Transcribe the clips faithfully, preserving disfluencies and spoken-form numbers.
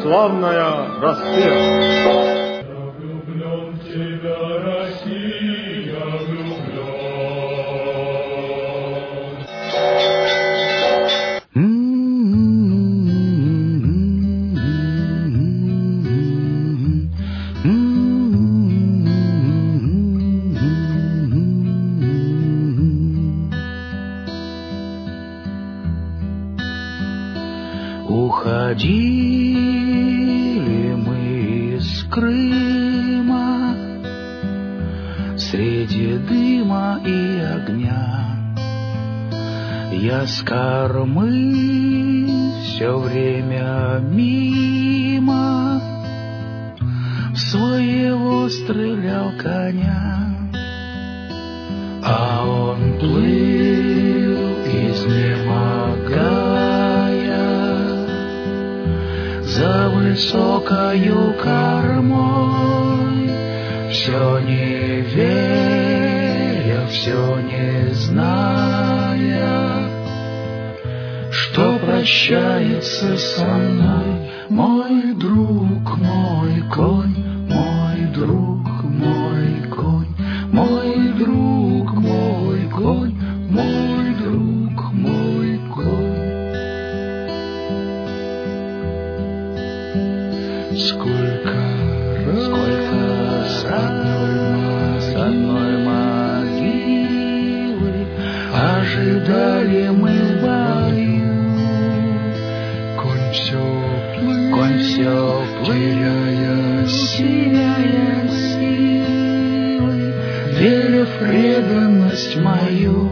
славная Россия! Уходили мы из Крыма среди дыма и огня. Я с кормы все время мимо в своего стрелял коня, а он плыл, изнемогая за высокою кормой, все не веря, все не зная, что прощается со мной мой друг, мой конь, мой друг, мой конь, мой друг, мой конь, мой друг, мой конь. Сколько раз, сколько с одной, с одной могилы ожидали мы в бою. Конь все плыл, конь все теряя, теряя силы, веря в преданность мою.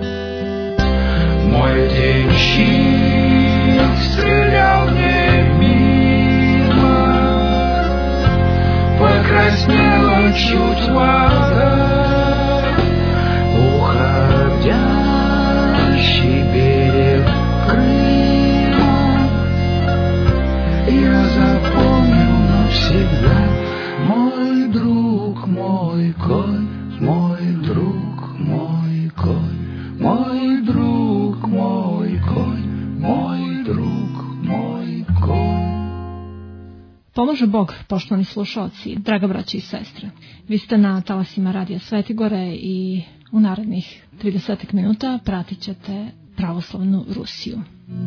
Мой денщик стрелял не покраснела чуть вода, уходящий берег Крыма. Я запомнил навсегда мой друг, мой конь, мой друг, moj konj, moj drug, moj konj, moj drug, moj konj. Pomože Bog, poštovani slušalci, draga braća i sestre. Vi ste na talasima Radija Svetigore i u narednih trideset minuta pratit ćete pravoslavnu Rusiju.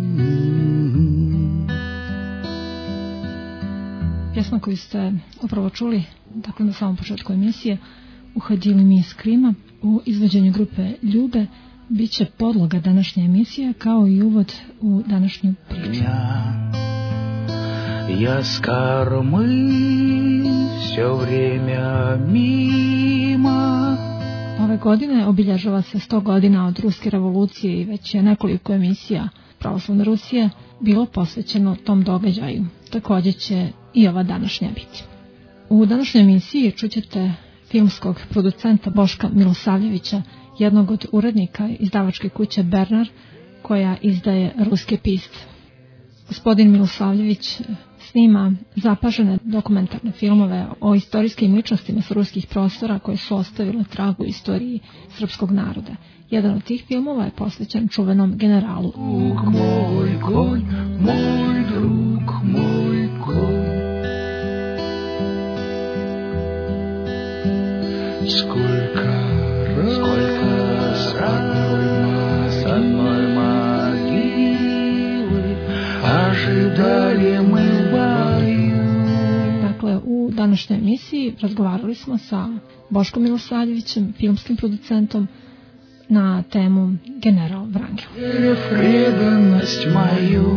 Pjesma koju ste upravo čuli, dakle na samom početku emisije, Uhodili mi iz Krima, u izvođenju grupe Ljube, bit će podloga današnje emisije kao i uvod u današnju priču. Я с кормы все время мимо. Ove godine obilježava se sto godina od Ruske revolucije i već je nekoliko emisija Pravoslavne Rusije bilo posvećeno tom događaju. Također će i ova današnja biti. U današnjoj emisiji čućete filmskog producenta Boška Milosavljevića, jednog od urednika izdavačke kuće Bernar, koja izdaje ruske pisce. Gospodin Milosavljević snima zapažene dokumentarne filmove o istorijskim ličnostima sa ruskih prostora koje su ostavile trag u istoriji srpskog naroda. Jedan od tih filmova je posvećen čuvenom generalu. Moj konj, moj drug, moj konj. Сколько раз, сколько с одной, с одной могилы ожидали мы в бою. Dakle, u današnjoj emisiji razgovarali smo sa Boškom Milosavljevićem, filmskim producentom, na temu General Vrangel. Преданность мою.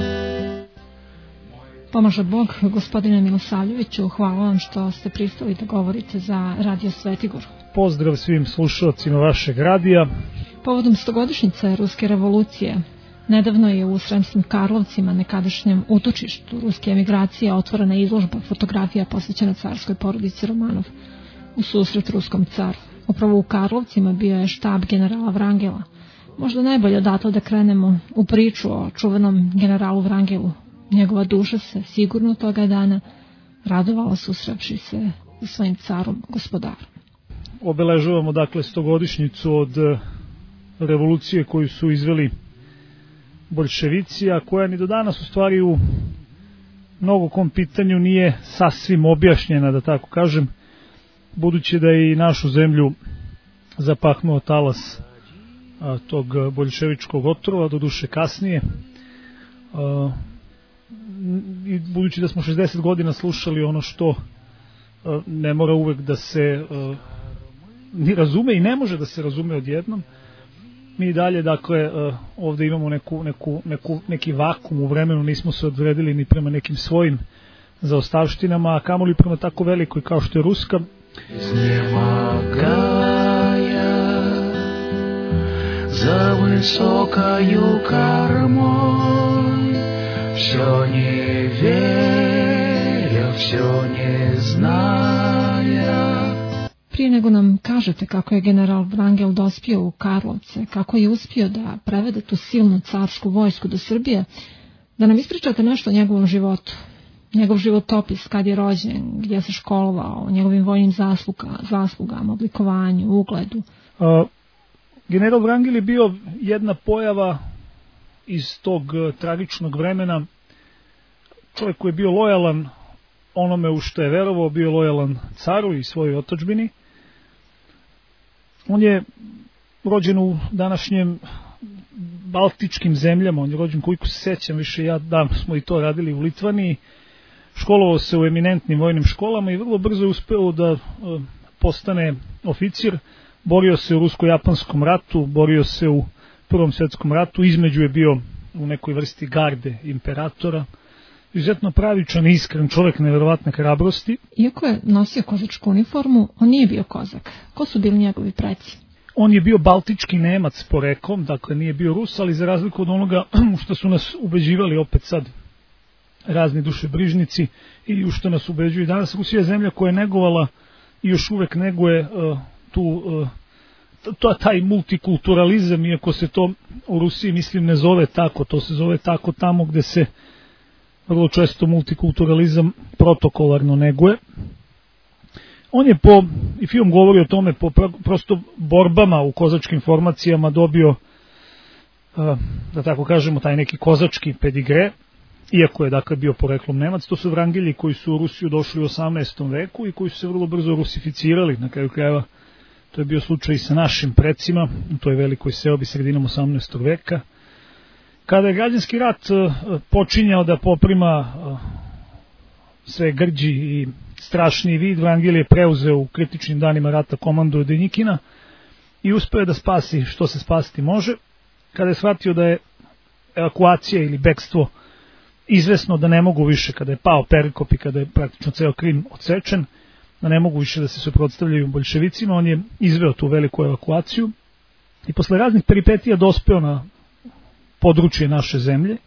Pomaže Bog, gospodine Milosavljeviću, hvala vam što ste pristali da govorite za Radio Svetigor. Pozdrav svim slušalcima vašeg radija. Povodom stogodišnjice Ruske revolucije, nedavno je u Sremskim Karlovcima, nekadašnjem utočištu ruske emigracije, otvorena izložba fotografija posvećena carskoj porodici Romanov u susret ruskom caru. Upravo u Karlovcima bio je štab generala Vrangela. Možda najbolje odatle da krenemo u priču o čuvenom generalu Vrangelu. Njegova duša se sigurno toga dana radovala susrevši se sa svojim carom gospodarom. Obeležavamo dakle stogodišnjicu od revolucije koju su izveli boljševici, a koja ni do danas u stvari u mnogo kom pitanju nije sasvim objašnjena, da tako kažem, budući da je i našu zemlju zapahnuo talas a, tog boljševičkog otrova, do duše kasnije. A, i budući da smo šezdeset godina slušali ono što a, ne mora uvek da se a, ni razume i ne može da se razume odjednom, mi dalje, dakle, ovde imamo neku, neku, neku, neki vakum u vremenu, nismo se odvredili ni prema nekim svojim zaostavštinama, a kamoli prema tako velikoj kao što je ruska. Изнемогая за высокою кормой, все не веря, все не зная. Prije nego nam kažete kako je general Wrangel dospio u Karlovce, kako je uspio da prevede tu silnu carsku vojsku do Srbije, da nam ispričate nešto o njegovom životu, njegov životopis, kad je rođen, gdje se školovao, o njegovim vojnim zasluga, zaslugama, oblikovanju, ugledu. Uh, general Wrangel je bio jedna pojava iz tog uh, tragičnog vremena, čovjek koji je bio lojalan onome u što je verovao, bio lojalan caru i svojoj otadžbini. On je rođen u današnjem baltičkim zemljama, on je rođen, koliko se sećam, više ja da smo i to radili u Litvaniji, školovao se u eminentnim vojnim školama i vrlo brzo je uspeo da uh, postane oficir, borio se u rusko-japanskom ratu, borio se u Prvom svjetskom ratu, između je bio u nekoj vrsti garde imperatora, izuzetno pravičan i iskren čovjek neverovatne hrabrosti. Iako je nosio kozačku uniformu, on nije bio kozak. Ko su bili njegovi preci? On je bio baltički Nemac poreklom, dakle nije bio Rus, ali za razliku od onoga što su nas ubeđivali opet sad razni dušebrižnici i u što nas ubeđuju danas, Rusija je zemlja koja je negovala i još uvek neguje uh, tu uh, to, taj multikulturalizam, iako se to u Rusiji, mislim, ne zove tako, to se zove tako tamo gde se vrlo često multikulturalizam protokolarno neguje. On je po, i film govori o tome, po prosto borbama u kozačkim formacijama dobio, da tako kažemo, taj neki kozački pedigre, iako je dakle bio poreklom Nemac. To su Wrangelji koji su u Rusiju došli u osamnaestom veku i koji su se vrlo brzo rusificirali, na kraju krajeva. To je bio slučaj i sa našim precima u toj velikoj seobi sredinom osamnaestog veka. Kada je građanski rat počinjao da poprima sve grđi i strašniji vid, Wrangel je preuzeo u kritičnim danima rata komandu od Denikina i uspeo da spasi što se spasiti može. Kada je shvatio da je evakuacija ili bekstvo izvesno, da ne mogu više, kada je pao Perikop i kada je praktično ceo Krim odsečen, da ne mogu više da se suprotstavljaju boljševicima, on je izveo tu veliku evakuaciju i posle raznih peripetija dospeo na područje naše zemlje.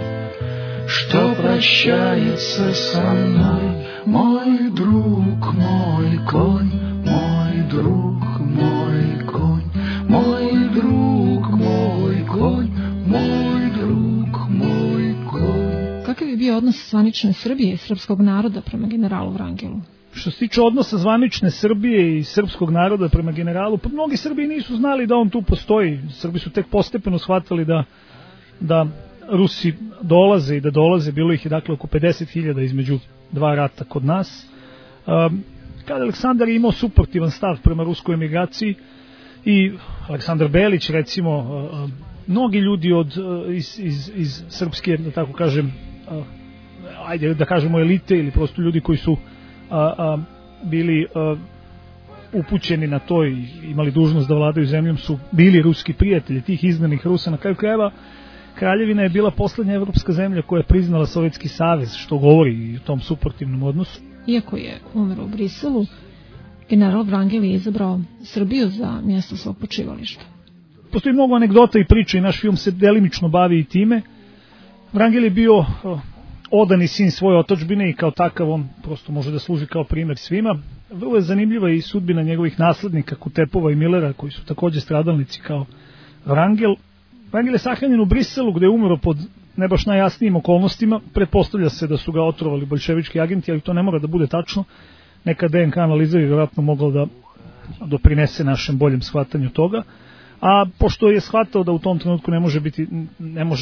Što прощается со мной, мой друг, мой конь, мой друг, мой конь, мой друг, moj konj, moj drug, moj konj. Kakav je bio odnos zvanične Srbije i srpskog naroda prema generalu Wrangelu? Što se tiče odnosa zvanične Srbije i srpskog naroda prema generalu, pa mnogi Srbi nisu znali da on tu postoji. Srbi su tek postepeno shvatili da, da Rusi dolaze i da dolaze, bilo ih je dakle oko pedeset hiljada između dva rata kod nas. Um, kada Aleksandar je imao suportivan stav prema ruskoj emigraciji i Aleksandar Belić, recimo, uh, mnogi ljudi od, uh, iz, iz, iz srpske, da tako kažem, uh, ajde da kažemo elite ili prosto ljudi koji su a, a, bili a, upućeni na to i imali dužnost da vladaju zemljom, su bili ruski prijatelji tih izgnanih Rusa. Na kraju krajeva Kraljevina je bila poslednja evropska zemlja koja je priznala Sovjetski savez, što govori i o tom suportivnom odnosu. Iako je umro u Briselu, general Wrangel je izabrao Srbiju za mjesto svog počivališta. Postoji mnogo anegdota i priča i naš film se delimično bavi i time. Wrangel je bio odani sin svoje otadžbine i kao takav on prosto može da služi kao primjer svima. Vrlo je zanimljiva i sudbina njegovih naslednika Kutepova i Millera, koji su također stradalnici kao Wrangel. Wrangel je sahranjen u Briselu, gde je umro pod ne baš najjasnijim okolnostima. Pretpostavlja se da su ga otrovali boljševički agenti, ali to ne mora da bude tačno. Neka D N K analiza je vjerojatno mogla da doprinese našem boljem shvatanju toga. A pošto je shvatao da u tom trenutku ne može biti, ne može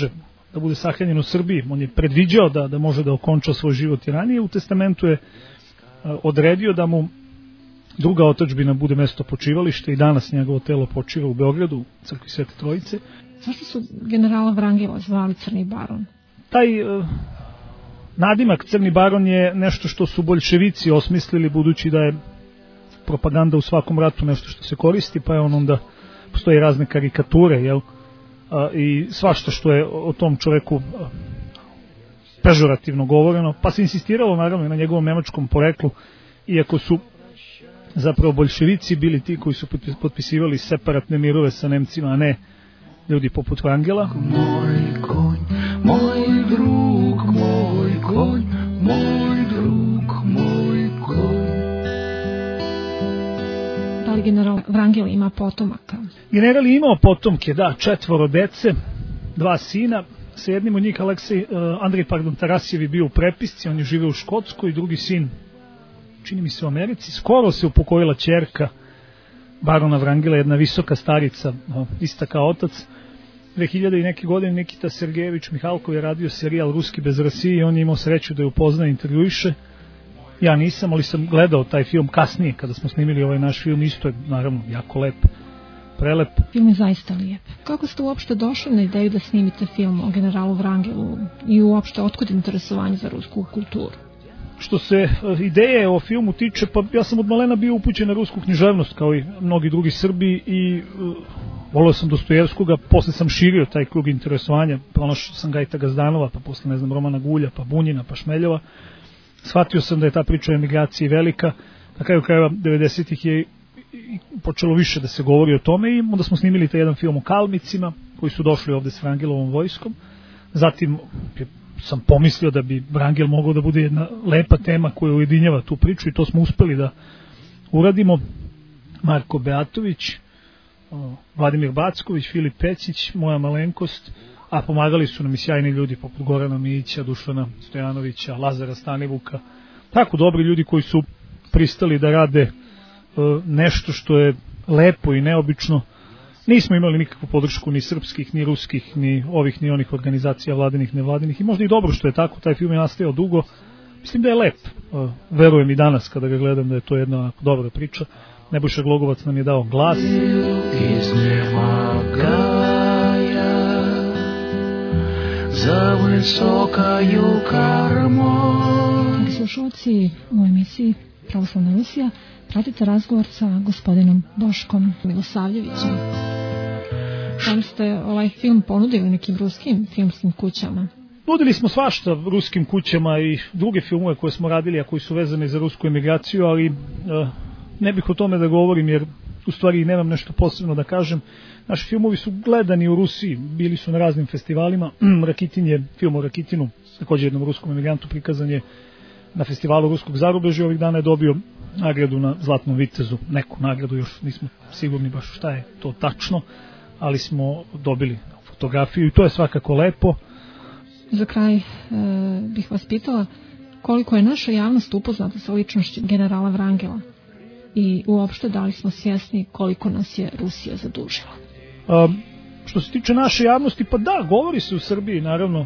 da bude sahranjen u Srbiji. On je predviđao da, da može da okonča svoj život i ranije. U testamentu je odredio da mu druga otadžbina bude mesto počivalište i danas njegovo telo počiva u Beogradu, u crkvi Svete Trojice. Zašto su generala Vrangela zvali Crni baron? Taj uh, nadimak Crni baron je nešto što su boljševici osmislili, budući da je propaganda u svakom ratu nešto što se koristi, pa je on onda, postoje razne karikature, jel? Uh, i svašta što je o tom čoveku uh, pežorativno govoreno, pa se insistiralo naravno i na njegovom nemačkom poreklu, iako su zapravo boljševici bili ti koji su potpisivali separatne mirove sa Nemcima, a ne ljudi poput Vrangela. Moj konj, moj drug, moj konj, moj drug, moj konj. Da li general Vrangel ima potomaka? General je imao potomke, da, četvoro dece, dva sina. Sa jednim od njih, Aleksej, uh, Andrej, pardon, Tarasijev je bio u prepisci, on je živeo u Škotskoj, drugi sin, čini mi se u Americi. Skoro se upokojila ćerka barona Vrangela, jedna visoka starica, uh, ista kao otac. dve hiljade i neke godine Nikita Sergejević Mihalkov je radio serijal Ruski bez Rasije i on je imao sreću da je upozna i intervjuiše. Ja nisam, ali sam gledao taj film kasnije, kada smo snimili ovaj naš film, isto je naravno jako lep. Prelep. Film je zaista lijep. Kako ste uopšte došli na ideju da snimite film o generalu Vrangelu i uopšte otkud interesovanje za rusku kulturu? Što se ideje o filmu tiče, pa ja sam od malena bio upućen na rusku književnost kao i mnogi drugi Srbi i uh, volio sam Dostojevskoga, posle sam širio taj krug interesovanja, pronašao sam Gajta Gazdanova, pa posle ne znam Romana Gulja, pa Bunjina, pa Šmeljova. Shvatio sam da je ta priča o emigraciji velika, na kraju krajeva devedesetih je počelo više da se govori o tome i onda smo snimili taj jedan film o Kalmicima koji su došli ovde s Vrangelovom vojskom. Zatim sam pomislio da bi Vrangel mogao da bude jedna lepa tema koja ujedinjava tu priču i to smo uspeli da uradimo. Marko Beatović, Vladimir Backović, Filip Pecić, moja malenkost, a pomagali su nam i sjajni ljudi poput Gorana Mijića, Dušana Stojanovića, Lazara Stanivuka, tako dobri ljudi koji su pristali da rade nešto što je lepo i neobično. Nismo imali nikakvu podršku ni srpskih, ni ruskih, ni ovih, ni onih organizacija vladinih, nevladinih i možda i dobro što je tako, taj film je nastajao dugo. Mislim da je lep, verujem i danas kada ga gledam da je to jedna dobra priča. Nebojša Glogovac nam je dao glas. Za visokaju karmom. Slušalci u emisiji Pravoslavna Rusija pratite razgovor sa gospodinom Boškom Milosavljevićem. Tam ste ovaj film ponudili nekim ruskim filmskim kućama. Nudili smo svašta ruskim kućama i druge filmove koje smo radili, a koji su vezani za rusku emigraciju, ali uh, ne bih o tome da govorim jer u stvari nemam nešto posebno da kažem. Naši filmovi su gledani u Rusiji, bili su na raznim festivalima. Rakitin je, film o Rakitinu, također jednom ruskom emigrantu, prikazan je na festivalu ruskog zarubežja, ovih dana je dobio nagradu na Zlatnom vitezu, neku nagradu, još nismo sigurni baš šta je to tačno, ali smo dobili fotografiju i to je svakako lepo. Za kraj e, bih vas pitala koliko je naša javnost upoznata sa ličnošću generala Vrangela i uopšte da li smo svjesni koliko nas je Rusija zadužila. A, što se tiče naše javnosti, pa da, govori se u Srbiji naravno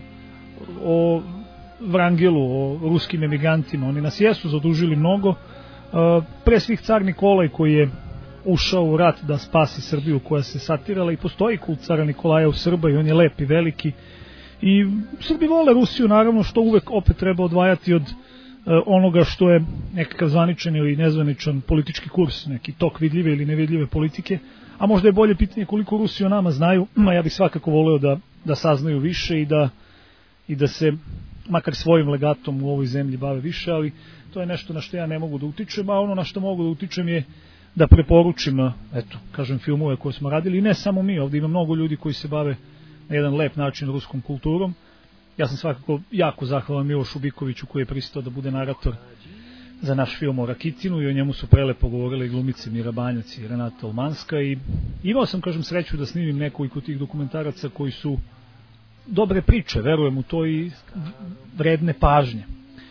o Vrangelu, o ruskim emigrantima, oni nas jesu zadužili mnogo. A, pre svih car Nikolaj koji je ušao u rat da spasi Srbiju koja se satirala i postoji kult cara Nikolaja u Srba i on je lep i veliki. I Srbi vole Rusiju, naravno, što uvek opet treba odvajati od e, onoga što je nekakav zvaničan ili nezvaničan politički kurs, neki tok vidljive ili nevidljive politike, a možda je bolje pitanje koliko Rusi o nama znaju, a ja bih svakako voleo da, da saznaju više i da, i da se makar svojim legatom u ovoj zemlji bave više, ali to je nešto na što ja ne mogu da utičem, a ono na što mogu da utičem je da preporučim, eto, kažem, filmove koje smo radili, i ne samo mi, ovdje ima mnogo ljudi koji se bave na jedan lep način ruskom kulturom. Ja sam svakako jako zahvalan Milošu Bikoviću koji je pristao da bude narator za naš film o Rakitinu i o njemu su prelepo govorili glumice Mira Banjac i Renata Olmanska i imao sam, kažem, sreću da snimim nekoliko tih dokumentaraca koji su dobre priče, verujem u to i vredne pažnje.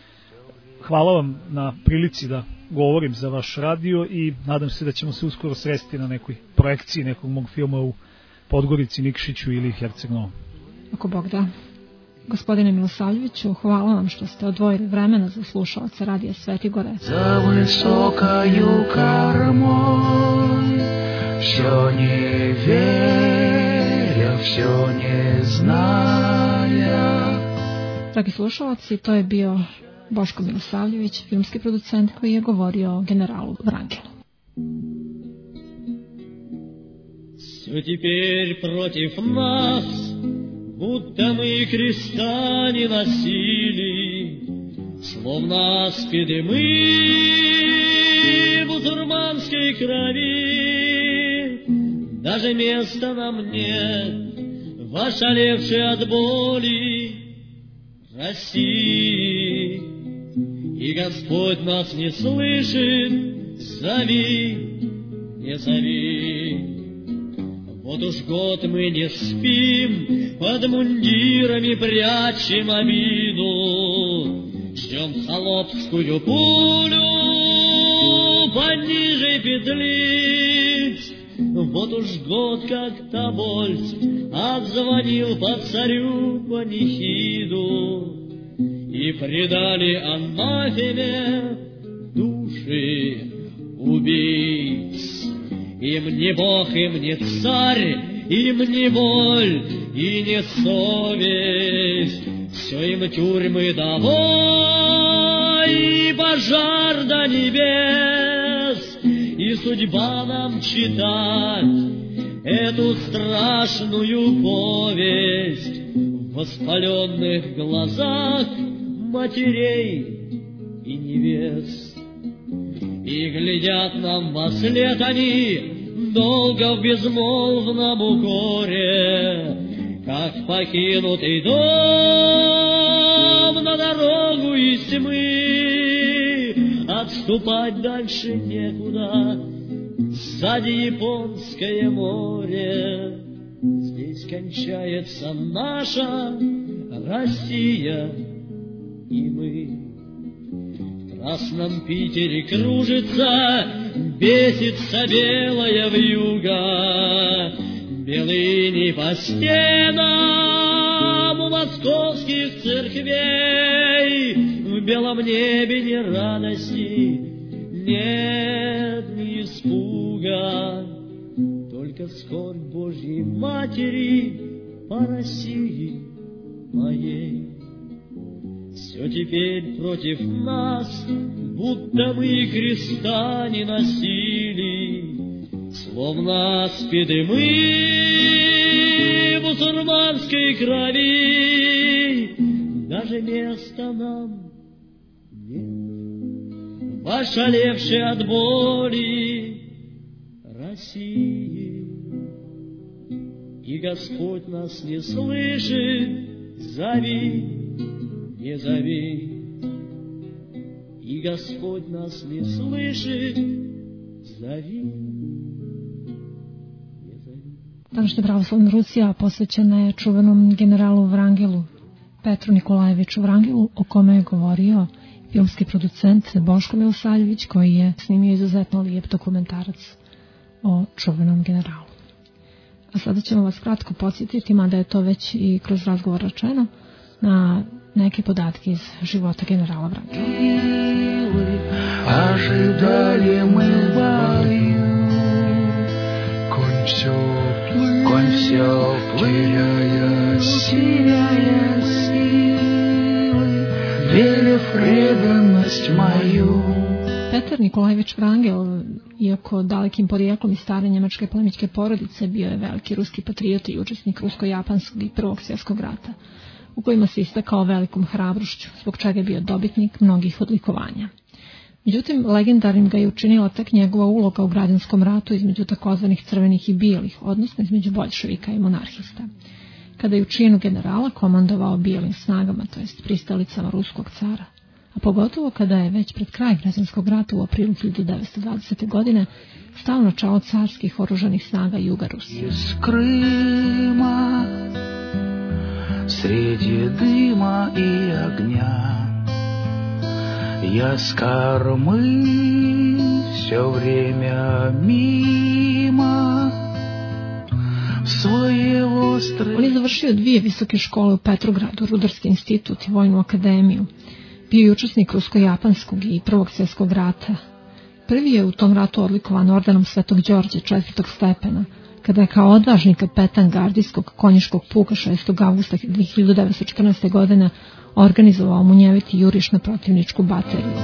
Hvala vam na prilici da govorim za vaš radio i nadam se da ćemo se uskoro sresti na nekoj projekciji nekog mog filma u Podgorici, Nikšiću ili Herceg Novom. Ako Bog da. Gospodine Milosavljeviću, hvala vam što ste odvojili vremena za slušaoce Radija Sveti Gore. За высокою кормой, все не веря, все не зная. Dragi slušalci, to je bio Boško Milosavljević, filmski producent koji je govorio o generalu Врангелу. Все теперь против нас, будто мы креста не носили, словно аспиды мы бусурманской крови. Даже места нам нет в ошалевшей от боли России. И Господь нас не слышит, зови, не зови. Вот уж год мы не спим, под мундирами прячем обиду, ждем холопскую пулю пониже петлиц. Вот уж год, как Тобольск отзвонил по царю панихиду, и предали анафеме души убийц. Им не Бог, им не царь, им не боль и не совесть, все им тюрьмы домой и пожар до небес. И судьба нам читать эту страшную повесть в воспаленных глазах матерей и невест. И глядят нам вослед они долго в безмолвном укоре, как покинутый дом на дорогу из тьмы. Отступать дальше некуда, сзади Японское море. Здесь кончается наша Россия и мы. В красном Питере кружится, бесится белая вьюга, белыни по стенам у московских церквей. В белом небе ни радости, нет ни испуга, только скорбь Божьей Матери по России моей. Все теперь против нас, будто мы креста не носили, словно аспиды мы бусурманской крови. Даже места нам нет в ошалевшей от боли России. И Господь нас не слышит, зови, не зови. И Господь нас не слышит, зови, не зови. Današnja pravoslavna Rusija posvećena je čuvenom generalu Vrangelu, Petru Nikolajeviću Vrangelu, o kome je govorio filmski producent Boško Milosavljević, koji je snimio izuzetno lijep dokumentarac o čuvenom generalu. A sada ćemo vas kratko podsjetiti, mada je to već i kroz razgovor rečeno, na neke podatke iz života generala Vrangela. Ожидали мы в бою, конь все, конь все теряя силы, веря в преданность мою. Petar Nikolajević Vrangel, iako dalekim porijeklom iz stare njemačke plemićke porodice, bio je veliki ruski patriot i učesnik rusko-japanskog i prvog svjetskog rata, u kojima se istakao velikom hrabrošću, zbog čega je bio dobitnik mnogih odlikovanja. Međutim, legendarnim ga je učinila tek njegova uloga u građanskom ratu između takozvanih crvenih i bijelih, odnosno između boljševika i monarhista. Kada je u činu generala komandovao bijelim snagama, to jest pristalicama ruskog cara, a pogotovo kada je već pred kraj građanskog rata u aprilu hiljadu devetsto dvadesete. godine stao na čelo carskih oružanih snaga Juga Rusije. Iz Krima, sredi dima i огня, я с кормы все время мимо свои острые. On je završio dvije visoke škole u Petrogradu, Rudarski institut i Vojnu akademiju. Bio je učesnik Rusko-japanskog i Prvog svjetskog rata. Prvi je u tom ratu odlikovan ordenom Svetog Đorđa četvrtog stepena, kada je kao odvažni kapetan gardijskog konjiškog puka šestog avgusta hiljadu devetsto četrnaeste. godine organizovao munjeviti juriš na protivničku bateriju.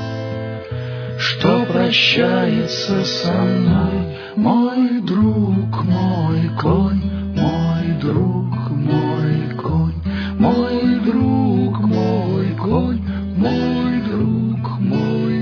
Что прощается со мной, мой друг, мой конь, мой друг, мой конь, мой друг, moj konj, moj drug, moj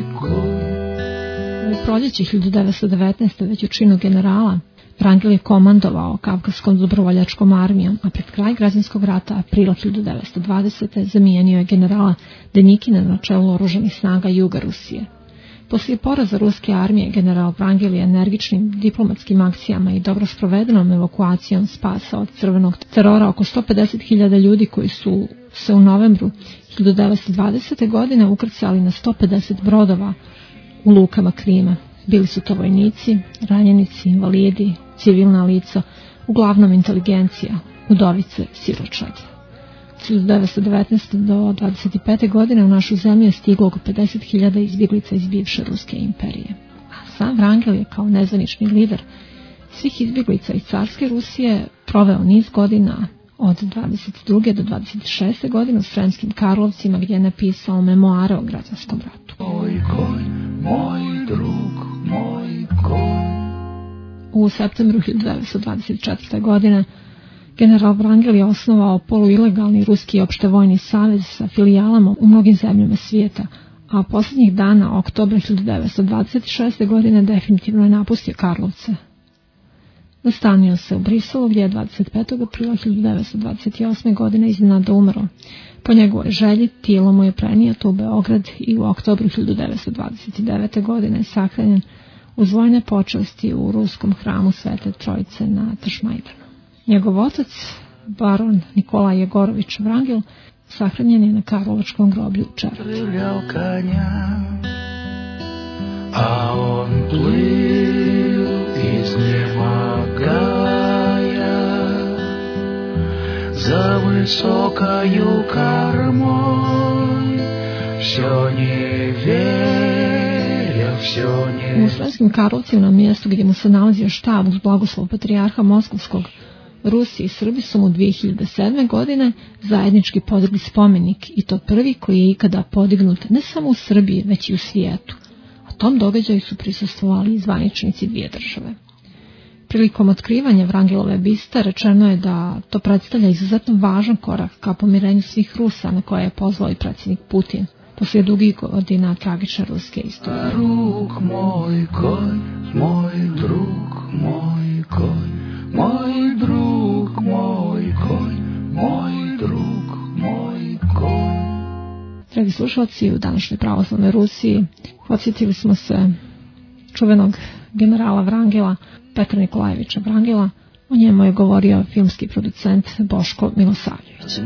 konj. U proljeće hiljadu devetsto devetnaeste. već u činu generala Wrangel je komandovao Kavkazskom dobrovoljačkom armijom, a pred kraj građanskog rata aprila hiljadu devetsto dvadesete. zamijenio je generala Denikina na čelu oružanih snaga juga Rusije. Poslije poraza ruske armije, general Wrangel je energičnim diplomatskim akcijama i dobro sprovedenom evakuacijom spasao od crvenog terora oko sto pedeset hiljada ljudi koji su se u novembru hiljadu devetsto dvadesete. godine ukrcali na sto pedeset brodova u lukama Krima. Bili su to vojnici, ranjenici, invalidi, civilna lica, uglavnom inteligencija, udovice, siročad. Od hiljadu devetsto devetnaeste. do dvadeset pete. godine u našu zemlju je stiglo oko pedeset hiljada izbjeglica iz bivše Ruske imperije. A sam Wrangel je kao nezvanični lider svih izbjeglica iz carske Rusije proveo niz godina od dvadeset druge. do dvadeset šeste. godine u Sremskim Karlovcima, gdje je napisao memoare o građanskom ratu. Moj konj, moj drug, moj konj. U septembru hiljadu devetsto dvadeset četvrte. godine general Wrangel je osnovao poluilegalni ruski opštevojni savez sa filijalama u mnogim zemljama svijeta, a posljednjih dana oktobra hiljadu devetsto dvadeset šeste. godine definitivno je napustio Karlovce. Nastanio se u Briselu, gdje je dvadeset petog aprila hiljadu devetsto dvadeset osme. godine iznenada umro. Po njegovoj želji tijelo mu je prenijeto u Beograd i u oktobru hiljadu devetsto dvadeset devete. godine je sahranjen uz vojne počasti u ruskom hramu Svete Trojice na Tašmajdanu. Njegov otac, baron Nikolaj Jegorović Wrangel, sahranjen je na Karlovačkom groblju u Čeratu. Стрелял коня, а он плыл, изнемогая, за высокою кормой, все не веря, все не... U Sremskim Karlovcima, na mjestu gdje mu se nalazio štab uz blagoslov patrijarha Moskovskog, Rusi i Srbi su mu dvije hiljade sedme. godine zajednički podigli spomenik, i to prvi koji je ikada podignut ne samo u Srbiji, već i u svijetu. A tom događaju su prisustvovali i zvaničnici dvije države. Prilikom otkrivanja Wrangelove biste rečeno je da to predstavlja izuzetno važan korak ka pomirenju svih Rusa, na koje je pozvao i predsjednik Putin poslije dugih godina tragične ruske istorije. Друг мой конь, мой друг, moj konj, moj drug, moj konj, moj drug, moj konj. Dragi slušalci, u današnjoj pravoslavnoj Rusiji podsjetili smo se čuvenog generala Wrangela, Petra Nikolajevića Wrangela. O njemu je govorio filmski producent Boško Milosavljević.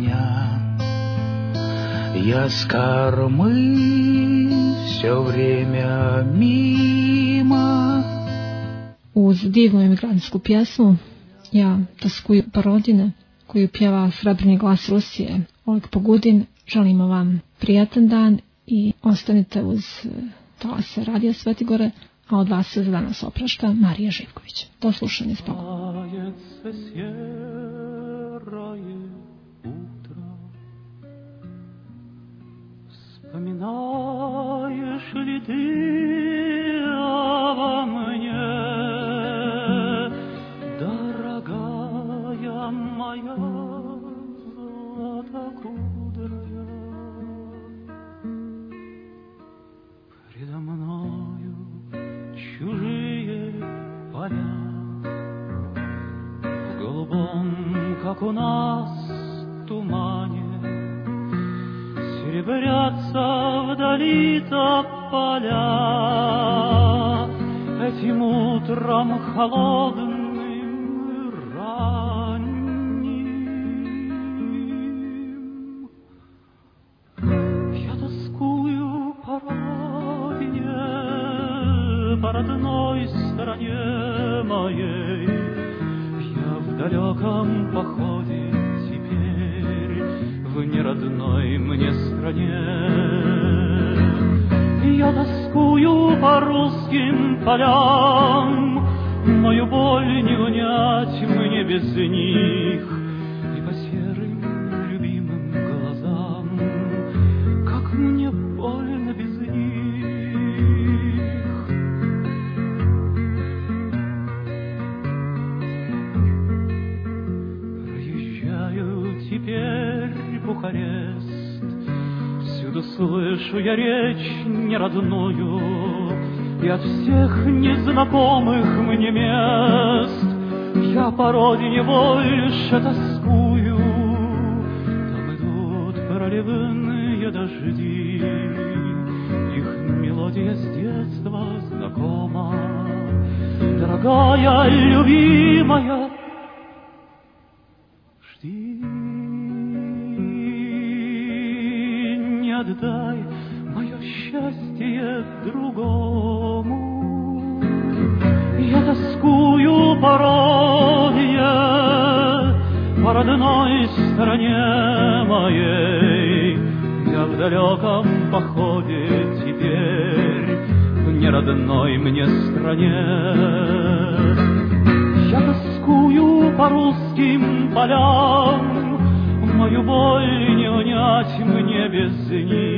Я с кормы все время мимо. Uz divnu emigrantsku pjesmu Ja taskuju po rodine, koju pjeva srebrni glas Rusije Oleg Pogudin, želimo vam prijatan dan i ostanite uz talase Radija Svetigore, a od vas se za danas oprašta Marija Živković. Do slušanja s Bogom. Вспоминаешь ли ты обо мне, дорогая моя златокудрая? Предо мною чужие поля, в голубом, как у нас, тумане серебрятся вдали тополя. Этим утром холодным и ранним я тоскую по родине, по родной стране моей. Я в далеком походе теперь в неродной мне стране. Я тоскую по русским полям, мою боль не унять мне без них, и по серым любимым глазам, как мне больно без них. Теперь Бухарест, всюду слышу я речь неродную, и от всех незнакомых мне мест я по родине больше тоскую. Там идут проливные дожди, их мелодия с детства знакома. Дорогая, любимая, отдай мое счастье другому. Я тоскую по родине, по родной стране моей. Я в далеком походе теперь в неродной мне стране. Я тоскую по русским полям, мою боль не унять мне без них,